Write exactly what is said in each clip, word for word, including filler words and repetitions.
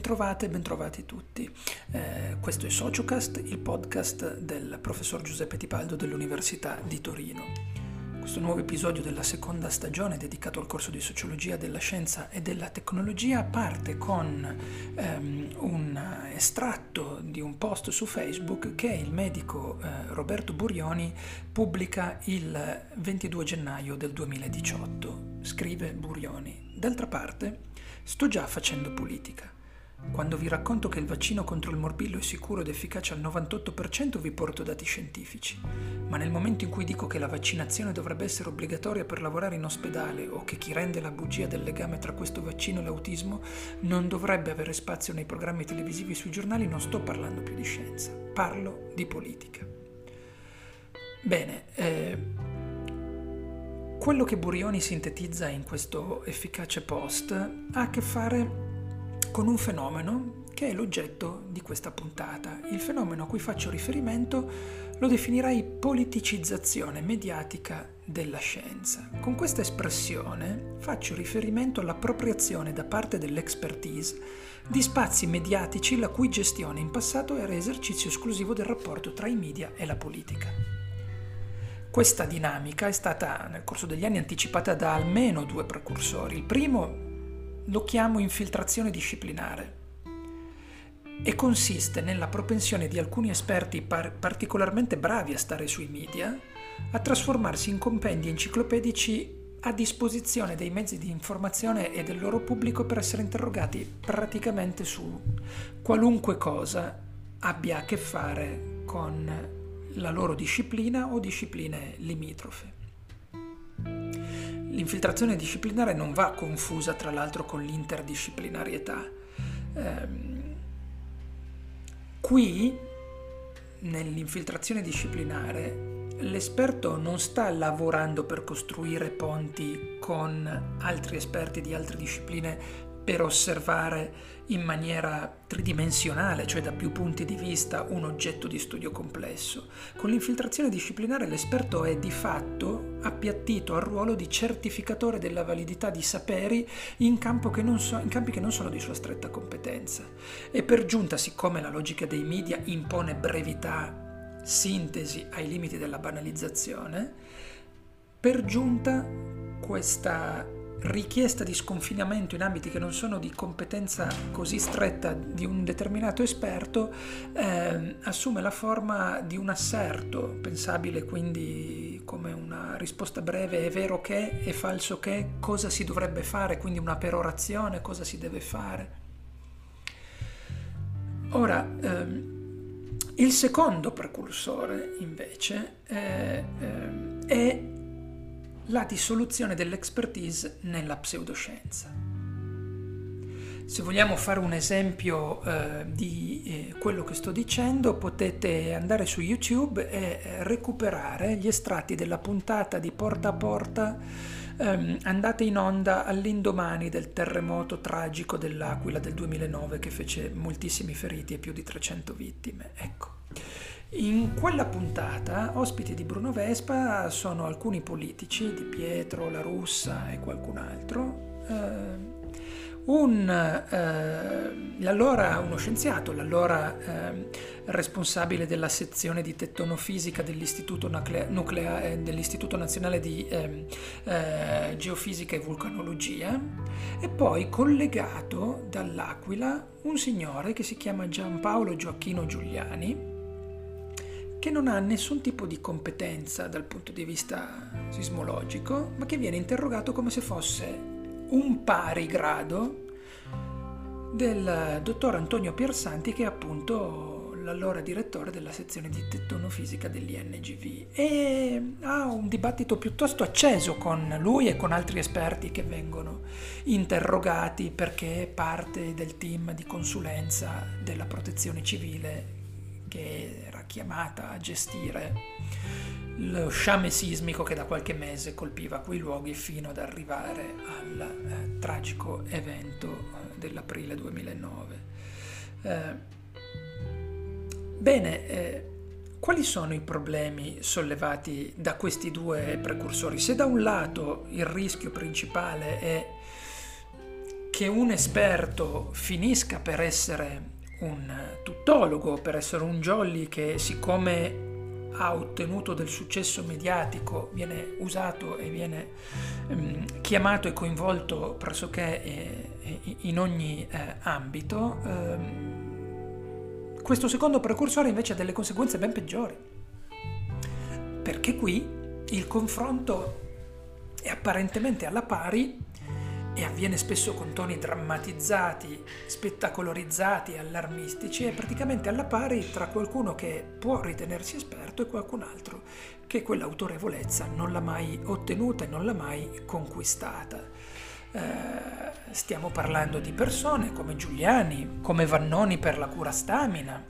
Bentrovate e bentrovati tutti. Eh, questo è Sociocast, il podcast del professor Giuseppe Tipaldo dell'Università di Torino. Questo nuovo episodio della seconda stagione dedicato al corso di Sociologia della Scienza e della Tecnologia parte con ehm, un estratto di un post su Facebook che il medico eh, Roberto Burioni pubblica il ventidue gennaio del duemiladiciotto. Scrive Burioni: d'altra parte, sto già facendo politica. Quando vi racconto che il vaccino contro il morbillo è sicuro ed efficace al novantotto per cento vi porto dati scientifici, ma nel momento in cui dico che la vaccinazione dovrebbe essere obbligatoria per lavorare in ospedale o che chi rende la bugia del legame tra questo vaccino e l'autismo non dovrebbe avere spazio nei programmi televisivi e sui giornali, non sto parlando più di scienza, parlo di politica. Bene, eh, quello che Burioni sintetizza in questo efficace post ha a che fare con un fenomeno che è l'oggetto di questa puntata. Il fenomeno a cui faccio riferimento lo definirei politicizzazione mediatica della scienza. Con questa espressione faccio riferimento all'appropriazione da parte dell'expertise di spazi mediatici la cui gestione in passato era esercizio esclusivo del rapporto tra i media e la politica. Questa dinamica è stata nel corso degli anni anticipata da almeno due precursori. Il primo lo chiamo infiltrazione disciplinare e consiste nella propensione di alcuni esperti par- particolarmente bravi a stare sui media a trasformarsi in compendi enciclopedici a disposizione dei mezzi di informazione e del loro pubblico per essere interrogati praticamente su qualunque cosa abbia a che fare con la loro disciplina o discipline limitrofe. L'infiltrazione disciplinare non va confusa tra l'altro con l'interdisciplinarietà. Ehm, qui, nell'infiltrazione disciplinare, l'esperto non sta lavorando per costruire ponti con altri esperti di altre discipline per osservare in maniera tridimensionale, cioè da più punti di vista, un oggetto di studio complesso. Con l'infiltrazione disciplinare l'esperto è di fatto appiattito al ruolo di certificatore della validità di saperi in, campo che non so, in campi che non sono di sua stretta competenza. E per giunta, siccome la logica dei media impone brevità, sintesi ai limiti della banalizzazione, per giunta questa richiesta di sconfinamento in ambiti che non sono di competenza così stretta di un determinato esperto eh, assume la forma di un asserto, pensabile quindi come una risposta breve: è vero che, è falso che, cosa si dovrebbe fare, quindi una perorazione, cosa si deve fare. Ora, ehm, il secondo precursore invece eh, eh, è la dissoluzione dell'expertise nella pseudoscienza. Se vogliamo fare un esempio eh, di eh, quello che sto dicendo, potete andare su YouTube e eh, recuperare gli estratti della puntata di Porta a Porta ehm, andata in onda all'indomani del terremoto tragico dell'Aquila del duemilanove che fece moltissimi feriti e più di trecento vittime. Ecco. In quella puntata, ospiti di Bruno Vespa sono alcuni politici, Di Pietro, La Russa e qualcun altro, eh, un, eh, l'allora, uno scienziato, l'allora eh, responsabile della sezione di tettonofisica dell'Istituto, Nuclea- Nuclea- eh, dell'Istituto Nazionale di eh, eh, Geofisica e Vulcanologia, e poi collegato dall'Aquila un signore che si chiama Giampaolo Gioacchino Giuliani, che non ha nessun tipo di competenza dal punto di vista sismologico, ma che viene interrogato come se fosse un pari grado del dottor Antonio Piersanti, che è appunto l'allora direttore della sezione di tettonofisica dell'I N G V, e ha un dibattito piuttosto acceso con lui e con altri esperti che vengono interrogati perché è parte del team di consulenza della Protezione Civile che era chiamata a gestire lo sciame sismico che da qualche mese colpiva quei luoghi fino ad arrivare al eh, tragico evento eh, dell'aprile duemilanove. Eh, bene, eh, quali sono i problemi sollevati da questi due precursori? Se da un lato il rischio principale è che un esperto finisca per essere un tuttologo, per essere un jolly che, siccome ha ottenuto del successo mediatico, viene usato e viene ehm, chiamato e coinvolto pressoché eh, in ogni eh, ambito. ehm, questo secondo precursore invece ha delle conseguenze ben peggiori, perché qui il confronto è apparentemente alla pari e avviene spesso con toni drammatizzati, spettacolarizzati, allarmistici, è praticamente alla pari tra qualcuno che può ritenersi esperto e qualcun altro che quell'autorevolezza non l'ha mai ottenuta e non l'ha mai conquistata. Eh, stiamo parlando di persone come Giuliani, come Vannoni per la cura stamina,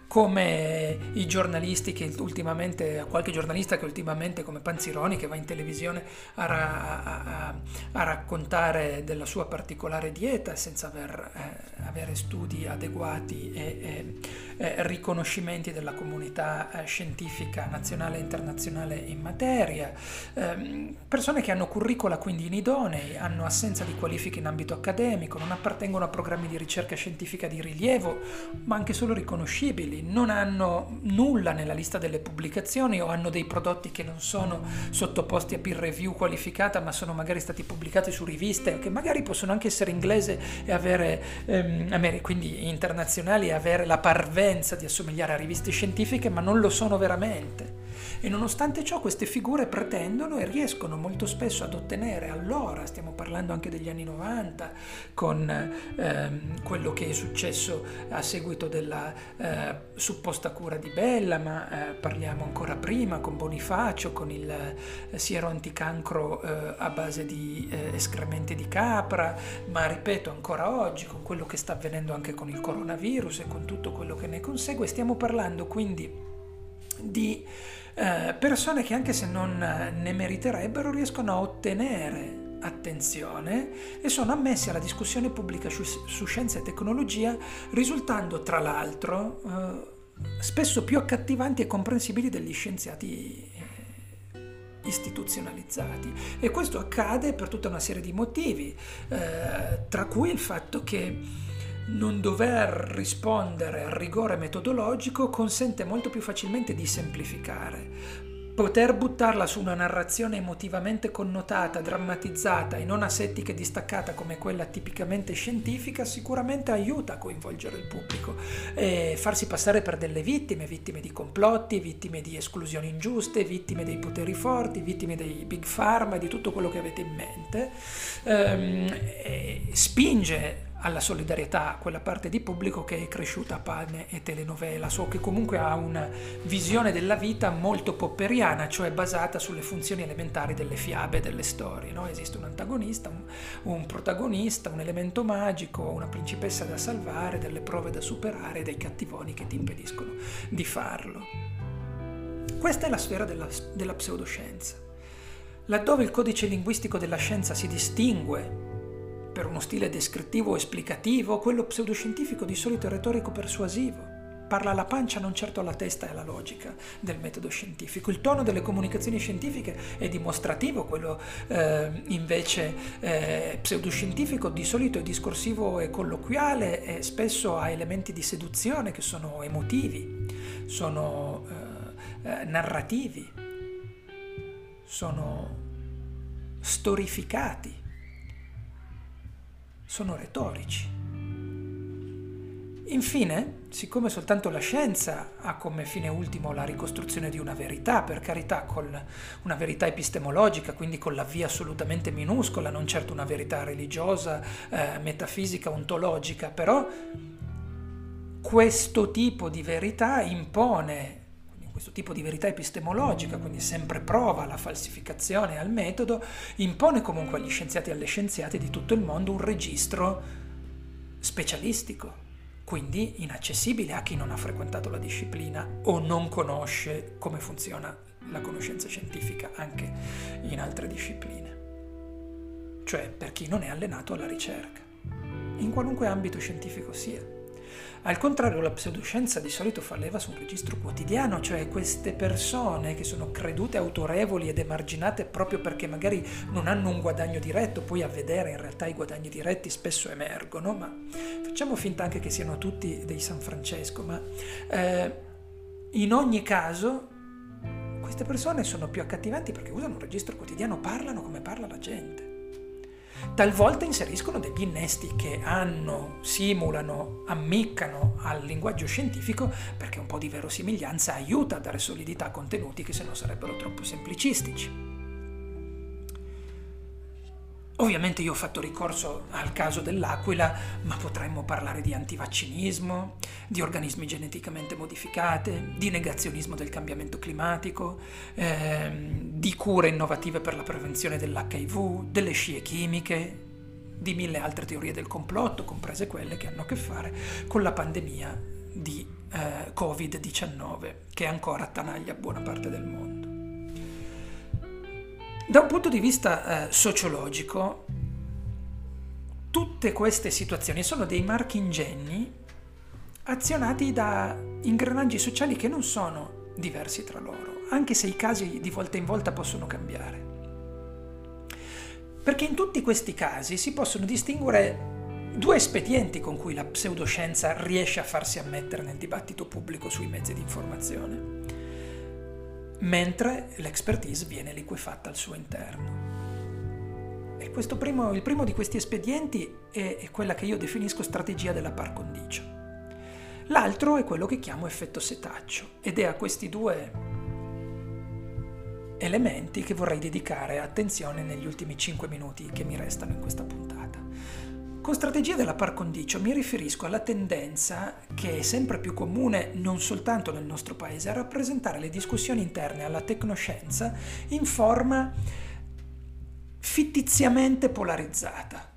come i giornalisti che ultimamente, qualche giornalista che ultimamente come Panzironi, che va in televisione a, ra, a, a raccontare della sua particolare dieta senza aver, eh, avere studi adeguati e, e eh, riconoscimenti della comunità eh, scientifica nazionale e internazionale in materia, eh, persone che hanno curricula quindi inidonei, hanno assenza di qualifiche in ambito accademico, non appartengono a programmi di ricerca scientifica di rilievo, ma anche solo riconoscibili, non hanno nulla nella lista delle pubblicazioni o hanno dei prodotti che non sono sottoposti a peer review qualificata, ma sono magari stati pubblicati su riviste che magari possono anche essere inglese e avere ehm, quindi internazionali e avere la parvenza di assomigliare a riviste scientifiche, ma non lo sono veramente. E nonostante ciò queste figure pretendono e riescono molto spesso ad ottenere, allora stiamo parlando anche degli anni novanta, con ehm, quello che è successo a seguito della eh, supposta cura di Bella, ma eh, parliamo ancora prima con Bonifacio, con il eh, siero anticancro eh, a base di eh, escrementi di capra, ma ripeto ancora oggi con quello che sta avvenendo anche con il coronavirus e con tutto quello che ne consegue. Stiamo parlando quindi di eh, persone che, anche se non ne meriterebbero, riescono a ottenere attenzione e sono ammessi alla discussione pubblica su, su scienza e tecnologia, risultando tra l'altro eh, spesso più accattivanti e comprensibili degli scienziati eh, istituzionalizzati. E questo accade per tutta una serie di motivi, eh, tra cui il fatto che non dover rispondere al rigore metodologico consente molto più facilmente di semplificare. Poter buttarla su una narrazione emotivamente connotata, drammatizzata e non asettica e distaccata come quella tipicamente scientifica sicuramente aiuta a coinvolgere il pubblico e farsi passare per delle vittime, vittime di complotti, vittime di esclusioni ingiuste, vittime dei poteri forti, vittime dei big pharma e di tutto quello che avete in mente. Ehm, e spinge alla solidarietà quella parte di pubblico che è cresciuta a pane e telenovela, so che comunque ha una visione della vita molto popperiana, cioè basata sulle funzioni elementari delle fiabe, delle storie, no? Esiste un antagonista, un, un protagonista, un elemento magico, una principessa da salvare, delle prove da superare, dei cattivoni che ti impediscono di farlo. Questa è la sfera della, della pseudoscienza, laddove il codice linguistico della scienza si distingue per uno stile descrittivo o esplicativo. Quello pseudoscientifico di solito è retorico-persuasivo, parla alla pancia, non certo alla testa e alla logica del metodo scientifico. Il tono delle comunicazioni scientifiche è dimostrativo, quello eh, invece eh, pseudoscientifico di solito è discorsivo e colloquiale e spesso ha elementi di seduzione che sono emotivi, sono eh, eh, narrativi, sono storificati, sono retorici. Infine, siccome soltanto la scienza ha come fine ultimo la ricostruzione di una verità, per carità con una verità epistemologica, quindi con la V assolutamente minuscola, non certo una verità religiosa, eh, metafisica, ontologica, però questo tipo di verità impone, questo tipo di verità epistemologica, quindi sempre prova alla falsificazione e al metodo, impone comunque agli scienziati e alle scienziate di tutto il mondo un registro specialistico, quindi inaccessibile a chi non ha frequentato la disciplina o non conosce come funziona la conoscenza scientifica anche in altre discipline, cioè per chi non è allenato alla ricerca, in qualunque ambito scientifico sia. Al contrario, la pseudoscienza di solito fa leva su un registro quotidiano, cioè queste persone che sono credute autorevoli ed emarginate proprio perché magari non hanno un guadagno diretto, poi a vedere in realtà i guadagni diretti spesso emergono, ma facciamo finta anche che siano tutti dei San Francesco, ma eh, in ogni caso queste persone sono più accattivanti perché usano un registro quotidiano, parlano come parla la gente. Talvolta inseriscono degli innesti che hanno, simulano, ammiccano al linguaggio scientifico perché un po' di verosimiglianza aiuta a dare solidità a contenuti che se no sarebbero troppo semplicistici. Ovviamente io ho fatto ricorso al caso dell'aquila, ma potremmo parlare di antivaccinismo, di organismi geneticamente modificati, di negazionismo del cambiamento climatico, ehm, di cure innovative per la prevenzione dell'H I V, delle scie chimiche, di mille altre teorie del complotto, comprese quelle che hanno a che fare con la pandemia di eh, covid diciannove, che ancora attanaglia buona parte del mondo. Da un punto di vista eh, sociologico, tutte queste situazioni sono dei marchi ingegni azionati da ingranaggi sociali che non sono diversi tra loro, anche se i casi di volta in volta possono cambiare. Perché in tutti questi casi si possono distinguere due espedienti con cui la pseudoscienza riesce a farsi ammettere nel dibattito pubblico sui mezzi di informazione, mentre l'expertise viene liquefatta al suo interno. E questo primo, il primo di questi espedienti è, è quella che io definisco strategia della par condicio. L'altro è quello che chiamo effetto setaccio, ed è a questi due elementi che vorrei dedicare attenzione negli ultimi cinque minuti che mi restano in questa puntata. Con strategia della par condicio mi riferisco alla tendenza, che è sempre più comune non soltanto nel nostro paese, a rappresentare le discussioni interne alla tecnoscienza in forma fittiziamente polarizzata,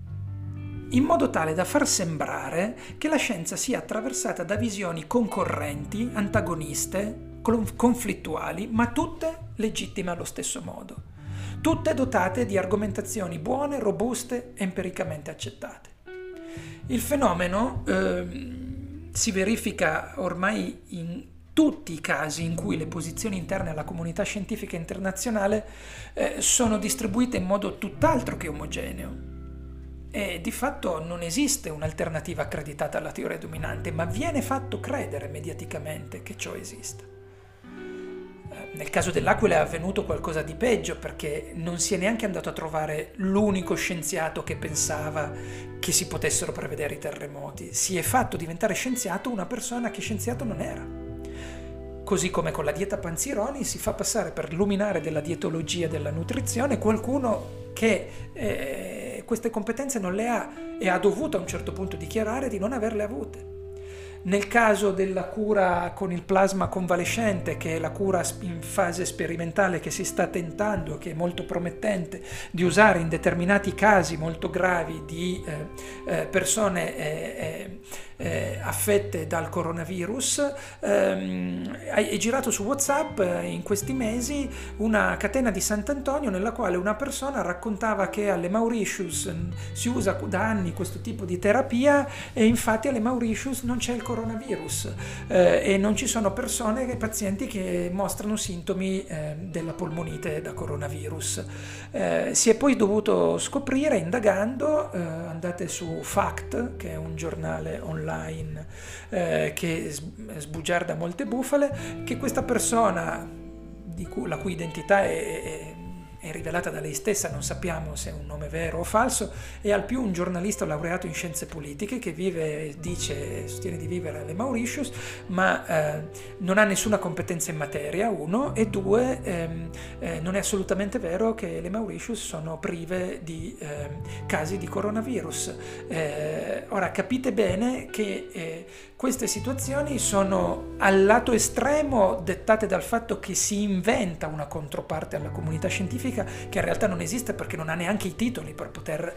in modo tale da far sembrare che la scienza sia attraversata da visioni concorrenti, antagoniste, conflittuali, ma tutte legittime allo stesso modo. Tutte dotate di argomentazioni buone, robuste e empiricamente accettate. Il fenomeno eh, si verifica ormai in tutti i casi in cui le posizioni interne alla comunità scientifica internazionale eh, sono distribuite in modo tutt'altro che omogeneo. E di fatto non esiste un'alternativa accreditata alla teoria dominante, ma viene fatto credere mediaticamente che ciò esista. Nel caso dell'aquila è avvenuto qualcosa di peggio, perché non si è neanche andato a trovare l'unico scienziato che pensava che si potessero prevedere i terremoti. Si è fatto diventare scienziato una persona che scienziato non era. Così come con la dieta Panzironi si fa passare per luminare della dietologia e della nutrizione qualcuno che eh, queste competenze non le ha e ha dovuto a un certo punto dichiarare di non averle avute. Nel caso della cura con il plasma convalescente, che è la cura in fase sperimentale che si sta tentando, che è molto promettente, di usare in determinati casi molto gravi di eh, eh, persone eh, eh, affette dal coronavirus, ehm, è girato su WhatsApp eh, in questi mesi una catena di Sant'Antonio nella quale una persona raccontava che alle Mauritius si usa da anni questo tipo di terapia e infatti alle Mauritius non c'è il coronavirus. coronavirus eh, e non ci sono persone, pazienti che mostrano sintomi eh, della polmonite da coronavirus. Eh, si è poi dovuto scoprire, indagando, eh, andate su Fact, che è un giornale online eh, che sbugiarda molte bufale, che questa persona, di cui, la cui identità è, è è rivelata da lei stessa, non sappiamo se è un nome vero o falso, è al più un giornalista laureato in scienze politiche che vive, dice, sostiene di vivere alle Mauritius, ma eh, non ha nessuna competenza in materia, uno, e due, ehm, eh, non è assolutamente vero che le Mauritius sono prive di eh, casi di coronavirus. Eh, ora capite bene che eh, queste situazioni sono al lato estremo dettate dal fatto che si inventa una controparte alla comunità scientifica che in realtà non esiste, perché non ha neanche i titoli per poter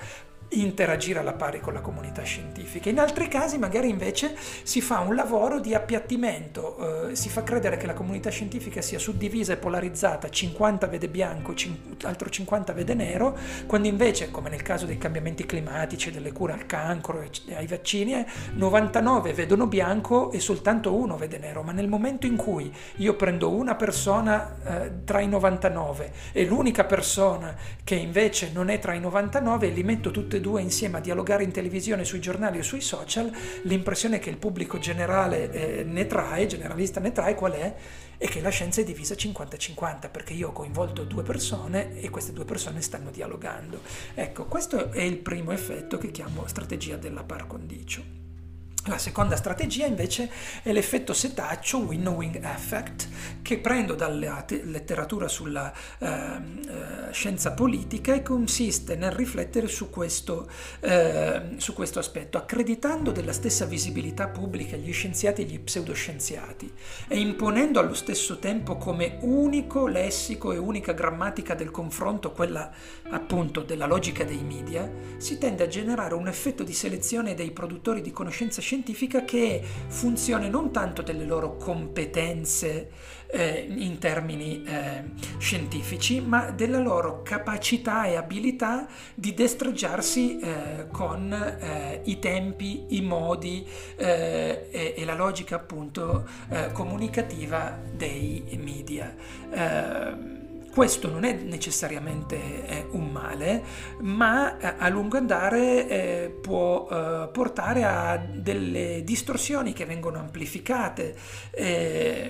interagire alla pari con la comunità scientifica. In altri casi magari invece si fa un lavoro di appiattimento, eh, si fa credere che la comunità scientifica sia suddivisa e polarizzata, cinquanta vede bianco, cin- altro cinquanta vede nero, quando invece, come nel caso dei cambiamenti climatici, delle cure al cancro e ai vaccini, eh, novantanove vedono bianco e soltanto uno vede nero. Ma nel momento in cui io prendo una persona eh, tra i novantanove e l'unica persona che invece non è tra i novantanove e li metto tutte e due insieme a dialogare in televisione, sui giornali o sui social, l'impressione che il pubblico generale eh, ne trae, generalista ne trae, qual è? È che la scienza è divisa cinquanta cinquanta, perché io ho coinvolto due persone e queste due persone stanno dialogando. Ecco, questo è il primo effetto che chiamo strategia della par condicio. La seconda strategia invece è l'effetto setaccio, winnowing effect, che prendo dalla te- letteratura sulla eh, eh, scienza politica e consiste nel riflettere su questo, eh, su questo aspetto, accreditando della stessa visibilità pubblica gli scienziati e gli pseudoscienziati e imponendo allo stesso tempo come unico lessico e unica grammatica del confronto quella appunto della logica dei media, si tende a generare un effetto di selezione dei produttori di conoscenza scientifica scientifica che funzione non tanto delle loro competenze eh, in termini eh, scientifici, ma della loro capacità e abilità di destreggiarsi eh, con eh, i tempi, i modi eh, e, e la logica appunto eh, comunicativa dei media. Eh, Questo non è necessariamente eh, un male, ma eh, a lungo andare eh, può eh, portare a delle distorsioni che vengono amplificate, eh,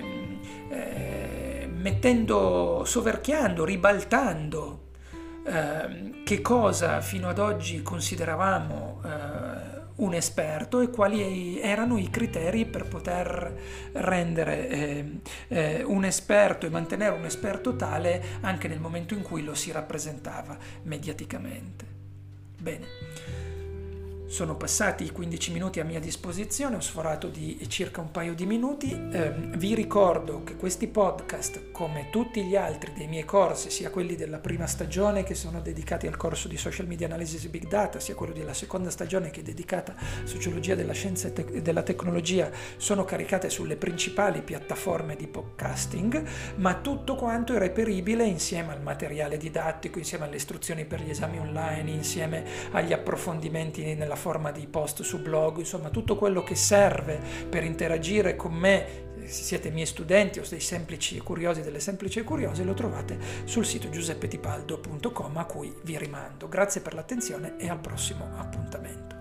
eh, mettendo, soverchiando, ribaltando eh, che cosa fino ad oggi consideravamo eh, un esperto e quali erano i criteri per poter rendere eh, eh, un esperto e mantenere un esperto tale anche nel momento in cui lo si rappresentava mediaticamente. Bene. Sono passati i quindici minuti a mia disposizione, ho sforato di circa un paio di minuti. Eh, vi ricordo che questi podcast, come tutti gli altri dei miei corsi, sia quelli della prima stagione che sono dedicati al corso di Social Media Analysis e Big Data, sia quello della seconda stagione che è dedicata a Sociologia della Scienza e te- della Tecnologia, sono caricate sulle principali piattaforme di podcasting, ma tutto quanto è reperibile insieme al materiale didattico, insieme alle istruzioni per gli esami online, insieme agli approfondimenti nella forma di post su blog, insomma tutto quello che serve per interagire con me, se siete miei studenti o dei semplici curiosi, delle semplici curiose, lo trovate sul sito giuseppe tipaldo punto com, a cui vi rimando. Grazie per l'attenzione e al prossimo appuntamento.